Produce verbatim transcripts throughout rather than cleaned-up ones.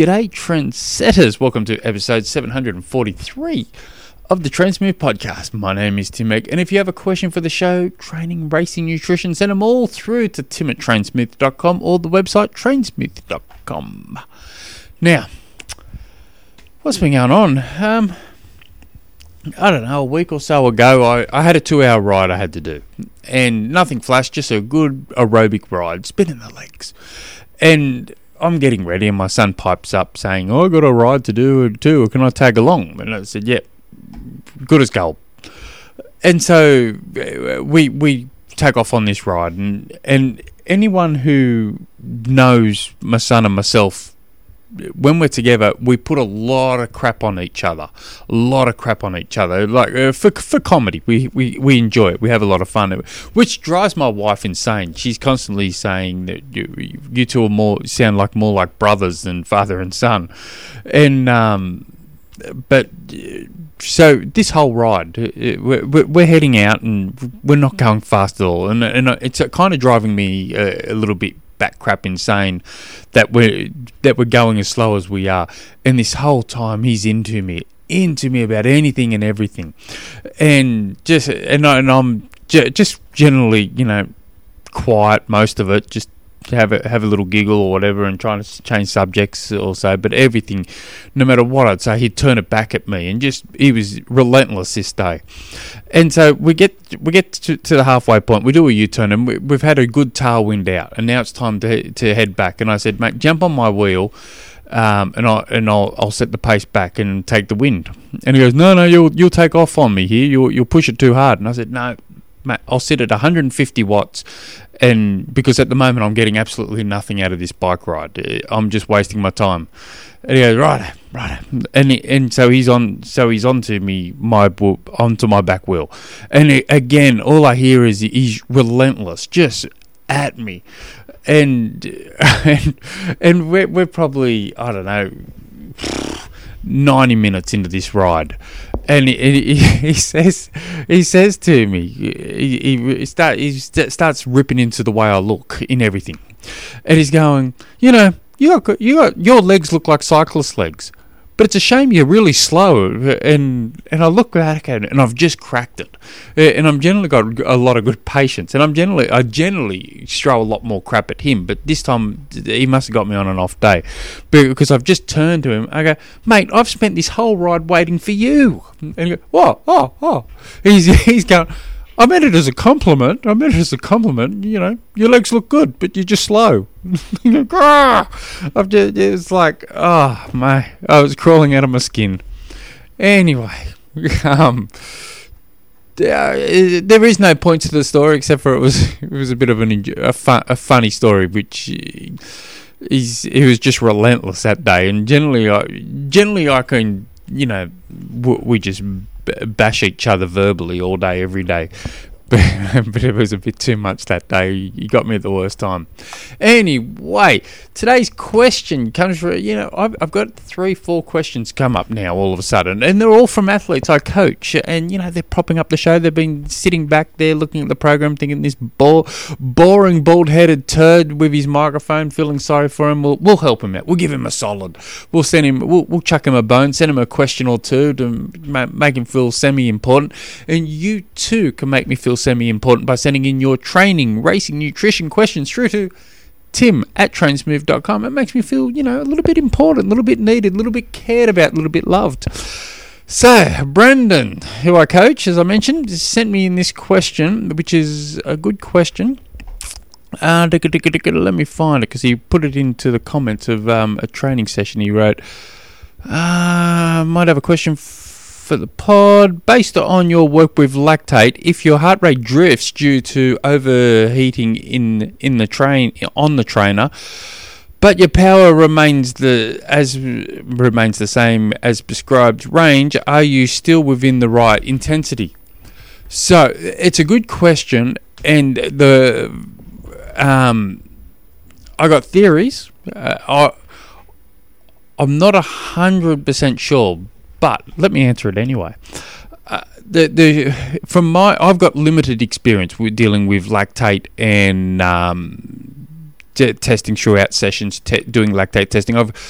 G'day, trendsetters. Welcome to episode seven forty-three of the Trainsmooth podcast. My name is Tim Egg, and if you have a question for the show, training, racing, nutrition, send them all through to tim at trainsmooth dot com or the website trainsmooth dot com. Now, what's been going on? Um, I don't know, a week or so ago, I, I had a two-hour ride I had to do. And nothing flash, just a good aerobic ride, spinning the legs. And I'm getting ready, and my son pipes up saying, oh, I've got a ride to do too, can I tag along? And I said, yep, yeah, good as gold. And so we we take off on this ride, and, and anyone who knows my son and myself, when we're together, we put a lot of crap on each other, a lot of crap on each other. Like uh, for for comedy, we, we we enjoy it. We have a lot of fun, which drives my wife insane. She's constantly saying that you, you two are more sound like more like brothers than father and son, and um, but so this whole ride, we're, we're heading out and we're not going fast at all, and and it's kind of driving me a, a little bit back crap insane that we're that we're going as slow as we are, and this whole time he's into me into me about anything and everything, and just and, I, and I'm j- just generally, you know, quiet most of it, just have a have a little giggle or whatever, and trying to change subjects or so. But everything, no matter what I'd say, he'd turn it back at me, and just he was relentless this day. And so we get we get to, to the halfway point. We do a U-turn, and we, we've had a good tailwind out, and now it's time to to head back. And I said, mate, jump on my wheel, um, and I and I'll I'll set the pace back and take the wind. And he goes, no, no, you'll you'll take off on me here. You'll you'll push it too hard. And I said, no, mate, I'll sit at one hundred fifty watts. And because at the moment I'm getting absolutely nothing out of this bike ride, I'm just wasting my time. And he goes, right, right, and he, and so he's on, so he's onto me, my onto my back wheel, and he, again, all I hear is he's relentless, just at me, and and and we're we're probably I don't know ninety minutes into this ride. And he, he, he says, he says to me, he, he, start, he starts ripping into the way I look in everything, and he's going, you know, you got, you got your legs look like cyclist legs, but it's a shame you're really slow. And and I look back at it, and I've just cracked it, and I'm generally got a lot of good patience, and I'm generally I generally throw a lot more crap at him, but this time he must have got me on an off day, because I've just turned to him. I go, mate, I've spent this whole ride waiting for you. And he goes, oh, oh, oh. He's he's going, I meant it as a compliment. I meant it as a compliment. You know, your legs look good, but you're just slow. I've just, it's like, oh, my, I was crawling out of my skin. Anyway, um, there, there is no point to the story except for it was it was a bit of an a, fun, a funny story, which is he was just relentless that day. And generally, I generally I can, you know, we just bash each other verbally all day, every day. But, but it was a bit too much that day. You got me at the worst time. Anyway, today's question comes from, you know, I've, I've got three, four questions come up now all of a sudden, and they're all from athletes I coach, and, you know, they're propping up the show. They've been sitting back there looking at the program thinking this bo- boring, bald-headed turd with his microphone, feeling sorry for him. We'll, we'll help him out. We'll give him a solid. We'll send him, we'll, we'll chuck him a bone, send him a question or two to ma- make him feel semi-important, and you too can make me feel semi-important by sending in your training, racing, nutrition questions through to tim at trainsmooth dot com. It makes me feel, you know, a little bit important, a little bit needed, a little bit cared about, a little bit loved. So, Brendan, who I coach, as I mentioned, sent me in this question, which is a good question. Uh, let me find it, because he put it into the comments of um, a training session he wrote. Uh, might have a question for the pod. Based on your work with lactate, if your heart rate drifts due to overheating in in the train on the trainer, but your power remains the as remains the same as prescribed range, are you still within the right intensity? So it's a good question, and the um, I got theories. Uh, I I'm not a hundred percent sure. But let me answer it anyway. Uh, the the from my I've got limited experience with dealing with lactate and um, t- testing throughout sessions, te- doing lactate testing. I've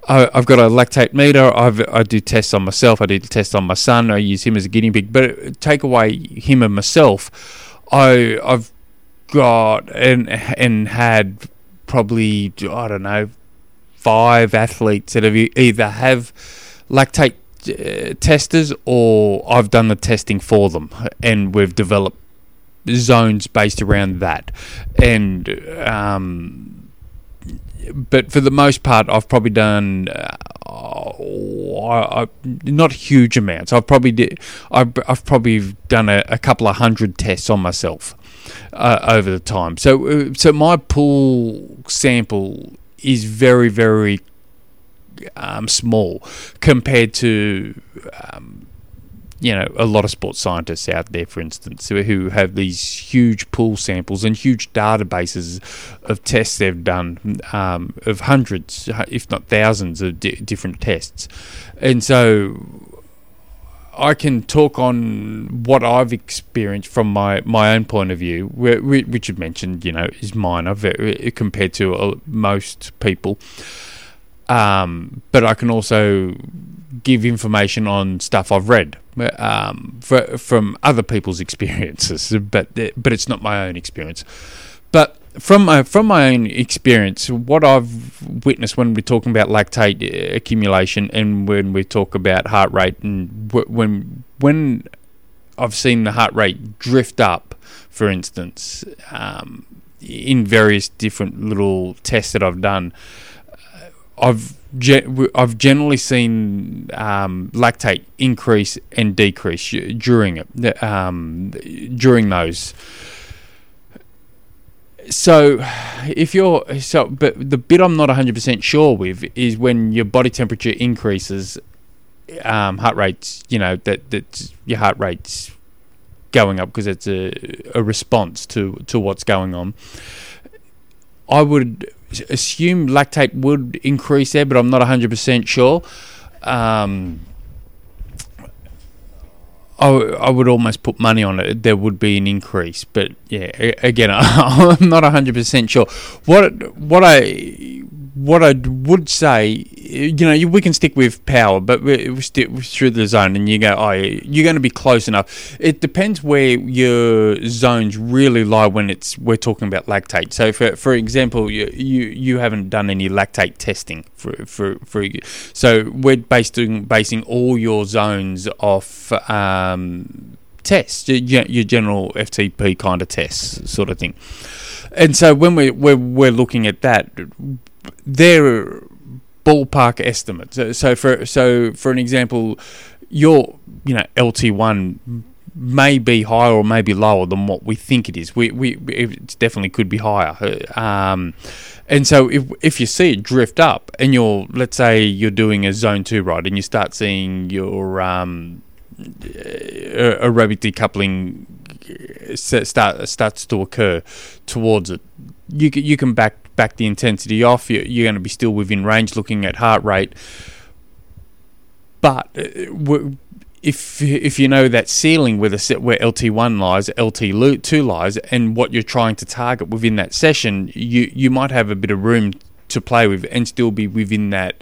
I, I've got a lactate meter. I've, I do tests on myself. I do tests on my son. I use him as a guinea pig. But take away him and myself, I, I've got and and had probably, I don't know, five athletes that have either have lactate uh, testers, or I've done the testing for them, and we've developed zones based around that. And um, but for the most part, I've probably done uh, oh, I, I, not huge amounts. I've probably did, I've, I've probably done a, a couple of hundred tests on myself uh, over the time. So uh, so my pool sample is very, very um, small compared to, um, you know, a lot of sports scientists out there, for instance, who have these huge pool samples and huge databases of tests they've done, um, of hundreds, if not thousands, of di- different tests. And so I can talk on what I've experienced from my, my own point of view. Richard mentioned, you know, is minor compared to uh, most people. Um, but I can also give information on stuff I've read um, for, from other people's experiences, but but it's not my own experience. But from my, from my own experience, what I've witnessed when we're talking about lactate accumulation and when we talk about heart rate, and when when I've seen the heart rate drift up, for instance, um, in various different little tests that I've done, I've ge- I've generally seen um, lactate increase and decrease during it um, during those. So, if you're so, but the bit I'm not one hundred percent sure with is when your body temperature increases, um, heart rates. You know that that your heart rate's going up because it's a, a response to, to what's going on. I would assume lactate would increase there, but I'm not one hundred percent sure. Um, I, I would almost put money on it. There would be an increase, but yeah, again, I'm not one hundred percent sure. What what I what I would say, you know, we can stick with power, but we stick through the zone, and you go, oh, you're going to be close enough. It depends where your zones really lie when it's we're talking about lactate. So, for for example, you you, you haven't done any lactate testing for for, for so we're basing basing all your zones off um, tests, your general F T P kind of tests, sort of thing. And so when we we're, we're looking at that, they're ballpark estimates. So, so for so for an example, your you know L T one may be higher or may be lower than what we think it is. We we it definitely could be higher. Um, and so if if you see it drift up, and you're let's say you're doing a zone two ride, and you start seeing your um, aerobic decoupling start starts to occur towards it, you can, you can back back the intensity off. You're, you're going to be still within range looking at heart rate. But if if you know that ceiling where the where L T one lies, L T two lies, and what you're trying to target within that session, you you might have a bit of room to play with and still be within that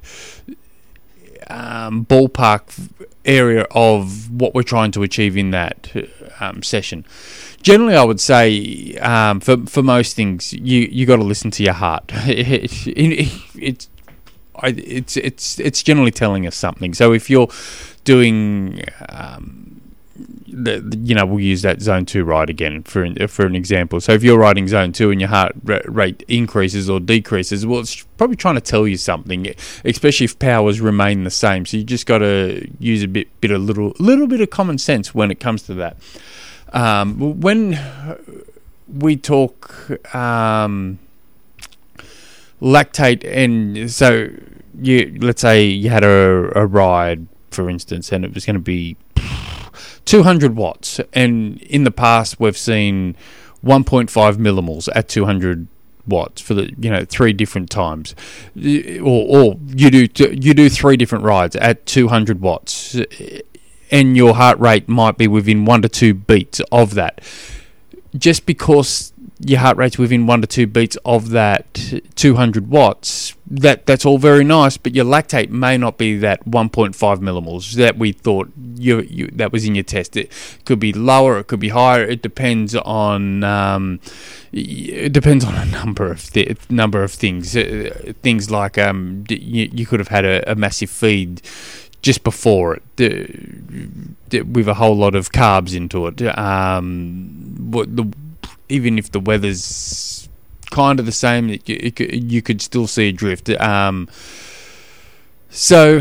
um, ballpark area of what we're trying to achieve in that um, session. Generally, I would say um, for for most things, you you got to listen to your heart. it, it, it, it's it's it's generally telling us something. So if you're doing, um, the, the, you know, we'll use that zone two ride again for for an example. So if you're riding zone two and your heart rate increases or decreases, well, it's probably trying to tell you something, especially if powers remain the same. So you just got to use a bit bit of little little bit of common sense when it comes to that. Um, when we talk um, lactate, and so you let's say you had a, a ride, for instance, and it was going to be two hundred watts, and in the past we've seen one point five millimoles at two hundred watts for the you know three different times, or, or you do you do three different rides at two hundred watts. And your heart rate might be within one to two beats of that. Just because your heart rate's within one to two beats of that two hundred watts, that that's all very nice, but your lactate may not be that one point five millimoles that we thought you, you that was in your test. It could be lower, it could be higher. It depends on um, it depends on a number of th- number of things. Uh, things like um, you, you could have had a, a massive feed just before it, uh, with a whole lot of carbs into it. Um, what the even if the weather's kind of the same, it, it, you could still see a drift. Um, so,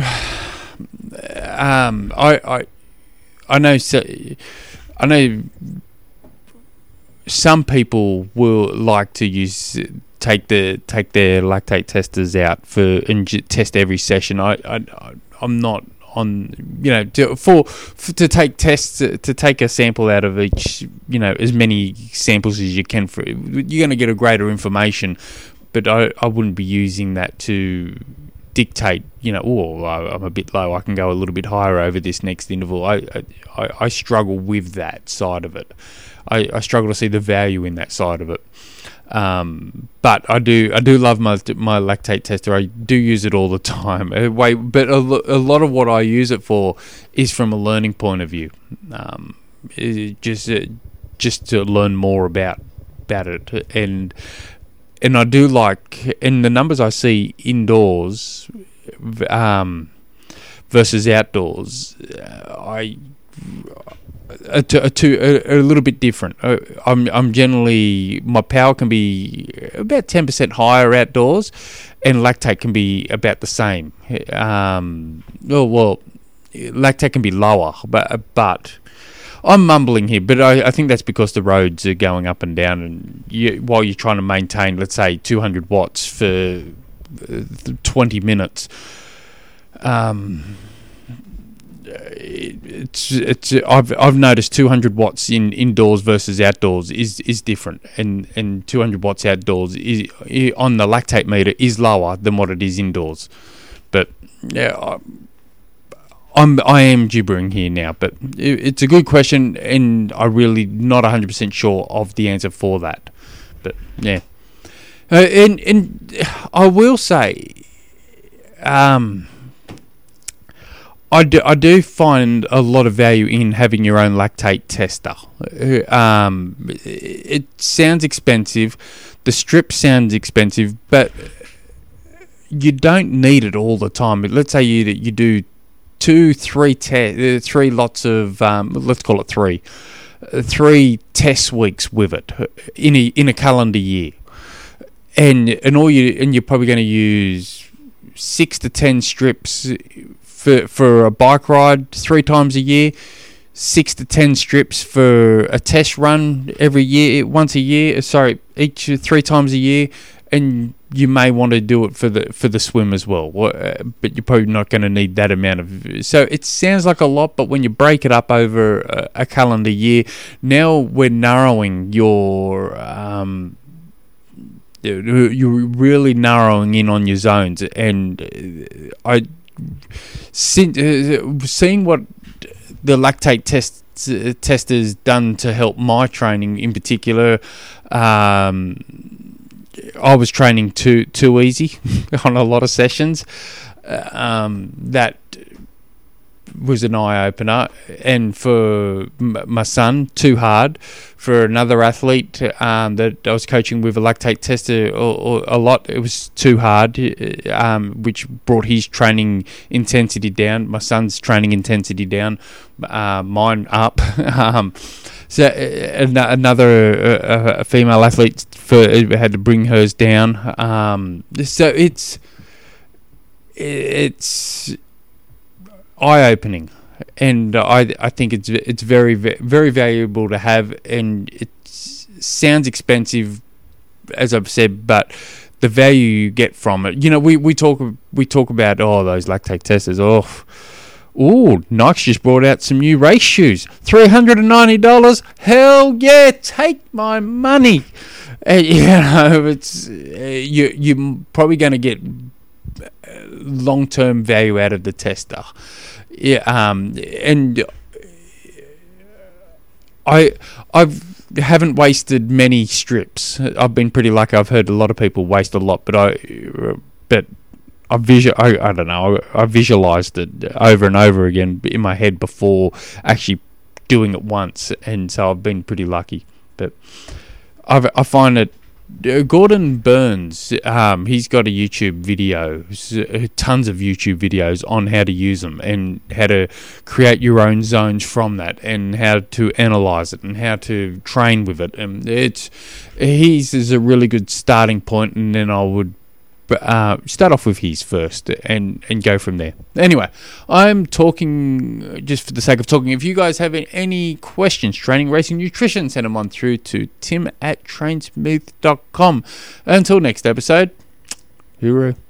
um, I, I, I know, so, I know, some people will like to use take the take their lactate testers out for and j- test every session. I, I, I'm not on, you know, to, for, for to take tests, to take a sample out of each, you know, as many samples as you can. For you're going to get a greater information, but I, I wouldn't be using that to dictate, you know, oh, I'm a bit low, I can go a little bit higher over this next interval. I I, I struggle with that side of it. I, I struggle to see the value in that side of it. Um, but I do, I do love my my lactate tester. I do use it all the time. Wait, but a, a lot of what I use it for is from a learning point of view. Um, just uh, just to learn more about about it, and and I do like, and the numbers I see indoors, um, versus outdoors, I. A, a, a, a little bit different. Uh, I'm I'm generally, my power can be about ten percent higher outdoors, and lactate can be about the same. Um, oh well, lactate can be lower, but but I'm mumbling here. But I, I think that's because the roads are going up and down, and you, while you're trying to maintain, let's say, two hundred watts for twenty minutes. Um. It's it's I've I've noticed two hundred watts in indoors versus outdoors is, is different, and, and two hundred watts outdoors is on the lactate meter is lower than what it is indoors. But yeah, I, I'm I am gibbering here now, but it, it's a good question, and I'm really not one hundred percent sure of the answer for that. But yeah, uh, and and I will say, um. I do, I do find a lot of value in having your own lactate tester. Um, it sounds expensive. The strip sounds expensive, but you don't need it all the time. Let's say you you do two, three, te- three lots of, um, let's call it three, three test weeks with it in a in a calendar year, and and all you and you're probably going to use six to ten strips. For, for a bike ride three times a year, six to ten strips for a test run every year, once a year. Sorry, each three times a year, and you may want to do it for the for the swim as well. But you're probably not going to need that amount of. So it sounds like a lot, but when you break it up over a, a calendar year, now we're narrowing your. Um, you're really narrowing in on your zones, and I. Seeing what the lactate test uh, testers done to help my training in particular, um, I was training too too easy on a lot of sessions. Um, that was an eye opener, and for m- my son, too hard. For another athlete um, that I was coaching with a lactate tester or, or a lot, it was too hard, um, which brought his training intensity down. My son's training intensity down, uh, mine up. um, so uh, another uh, a female athlete for, had to bring hers down. Um, so it's it's. eye-opening, and I I think it's it's very very valuable to have, and it sounds expensive, as I've said, but the value you get from it, you know, we, we talk we talk about oh those lactate testers, oh, oh Nike's just brought out some new race shoes, three hundred and ninety dollars, hell yeah, take my money, uh, you know, it's uh, you you're probably going to get long-term value out of the tester. Yeah, um, and I I've haven't wasted many strips. I've been pretty lucky. I've heard a lot of people waste a lot, but I but I visual I, I don't know. I, I visualized it over and over again in my head before actually doing it once, and so I've been pretty lucky. But I've, I find it. Uh, Gordon Burns, um, he's got a YouTube video, tons of YouTube videos on how to use them and how to create your own zones from that, and how to analyze it and how to train with it. And it's his is a really good starting point, and then I would uh, start off with his first and, and go from there. Anyway, I'm talking just for the sake of talking. If you guys have any questions, training, racing, nutrition, send them on through to tim at trainsmooth dot com. Until next episode, hooroo.